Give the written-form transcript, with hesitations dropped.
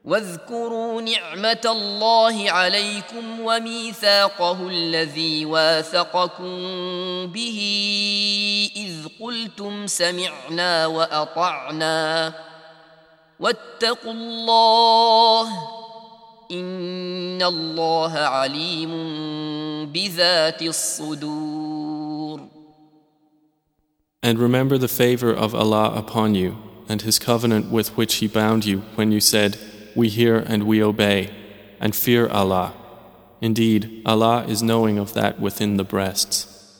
واذكروا نعمة الله عليكم وميثاقه الذي واثقكم به إذ قلتم سمعنا وأطعنا واتقوا الله إن الله عليم بذات الصدور. And remember the favor of Allah upon you and His covenant with which He bound you when you said, "We hear and we obey," and fear Allah. Indeed, Allah is knowing of that within the breasts.